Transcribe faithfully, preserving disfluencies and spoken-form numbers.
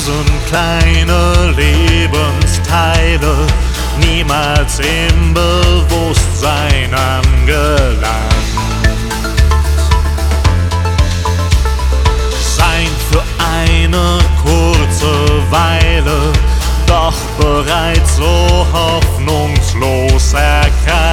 tausend kleine Lebensteile niemals im Bewusstsein angelangt. Sein für eine kurze Weile, doch bereits so hoffnungslos erkannt.